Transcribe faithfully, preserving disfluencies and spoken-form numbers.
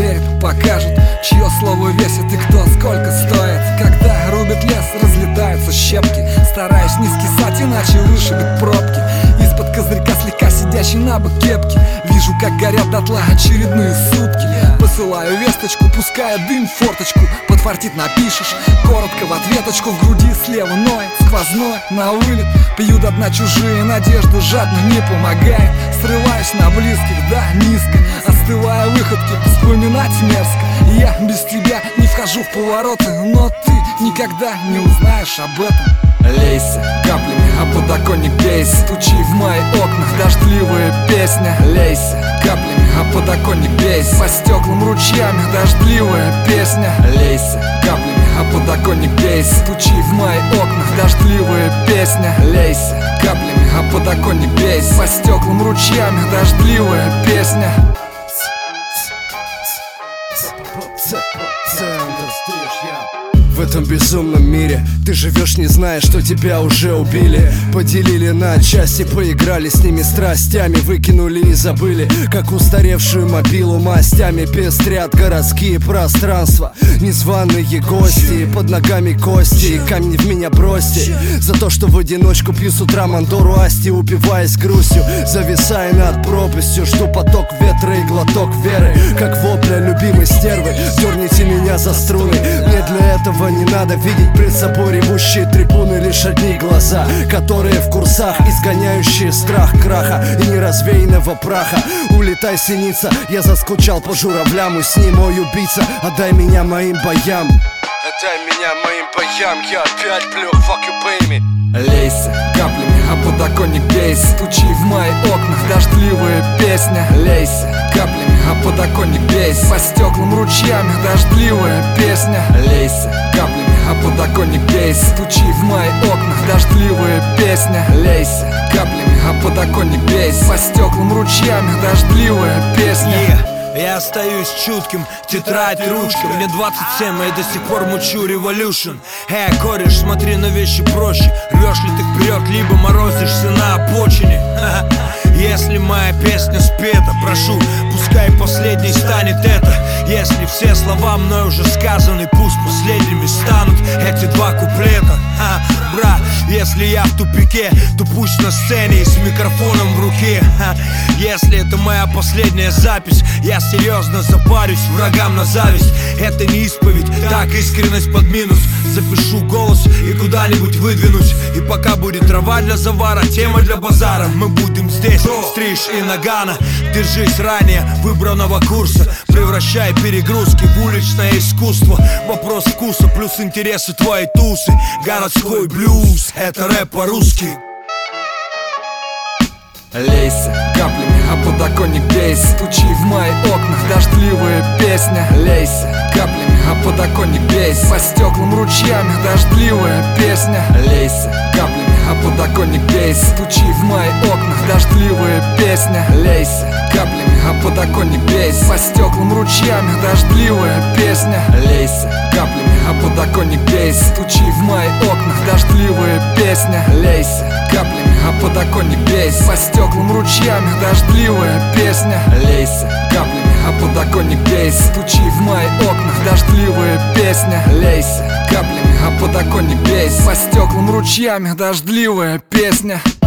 проверит, покажет, чье слово весит и кто сколько стоит. Когда рубит лес, разлетаются щепки, стараюсь не скисать, иначе вышибет пробки. Из-под козырька слегка сидящий на бок кепки вижу, как горят дотла очередные сутки. Посылаю весточку, пуская дым в форточку. Подфартит напишешь, коротко в ответочку. В груди слева ноет, сквозное на вылет. Пью до дна чужие надежды, жадно не помогает. Срываюсь на близких, да, низко. Остывая выходки, вспоминать мерзко. Я без тебя не вхожу в повороты, но ты никогда не узнаешь об этом. Лейся каплями, а подоконник бейся. Стучи в мои окна, дождливая песня. Лейся каплями, а подоконник бейся. По стеклам ручьями, дождливая песня. Лейся каплями, а подоконник бейся. Стучи в мои окна, дождливая песня. Лейся каплями, а подоконник бейся. По стеклам ручьями, дождливая песня. В этом безумном мире ты живешь, не зная, что тебя уже убили. Поделили на части, поиграли с ними страстями. Выкинули и забыли, как устаревшую мобилу мастями. Пестрят городские пространства, незваные гости. Под ногами кости, камни в меня бросьте. За то, что в одиночку пью с утра Мандору Асти, упиваясь грустью, зависая над пропастью. Жду поток ветра и глоток веры, как вопля любимой стервы. Дерните меня за струны, мне для этого не надо видеть пред собой ревущие трибуны. Лишь одни глаза, которые в курсах, изгоняющие страх краха и неразвеянного праха. Улетай, синица, я заскучал по журавлям. Усни, мой убийца, отдай меня моим боям. Отдай меня моим боям, я опять плю, fuck you, pay me. Лейся каплями, а подоконник бейся. Стучи в мои окна, дождливая песня. Лейся каплями, а подоконник бейся. По стеклам ручьями, дождливая песня. Лейся каплями, а подоконник бейся. Стучи в мои окна, дождливая песня. Лейся каплями, а подоконник бейся. По стеклам ручьями, дождливая песня. Yeah. Я остаюсь чутким, тетрадь, ручка. Мне двадцать семь, а я до сих пор мучу революшн. Эй, кореш, смотри на вещи проще. Рвешь ли ты вперед, либо морозишься на обочине. Если моя песня спета, прошу, пускай последней станет это. Если все слова мной уже сказаны, пусть последними станут эти два куплета. Ха, брат, если я в тупике, то пусть на сцене и с микрофоном в руке. Ха, если это моя последняя запись, я серьезно запарюсь врагам на зависть. Это не исповедь, так искренность под минус. Запишу голос и куда-нибудь выдвинусь. И пока будет трава для завара, тема для базара, мы будем здесь, стриж и нагана. Держись ранее выбранного курса, превращай перегрузки в уличное искусство. Вопрос вкуса плюс интересы твои тусы. Городской блюз, это рэп по-русски. Лейся каплями, а подоконник бейся. Стучи в мои окна, дождливая песня. Лейся каплями, а подоконник бейся. По стеклам ручьями, дождливая песня. Лейся каплями, а подоконник бейся. Стучи в мои окна, дождливая песня. Лейся каплями, а подоконник бейся. По стеклам ручьями, дождливая песня. Лейся каплями, а подоконник бейся. Стучи в мои окна, дождливая песня. Лейся каплями, а подоконник бейся. По стеклам ручьями, дождливая песня. Лейся каплями, а подоконник бейся. Стучи в мои окна, дождливая песня. Лейся каплями, а подоконник бейся. По стеклам ручьями, дождливая песня.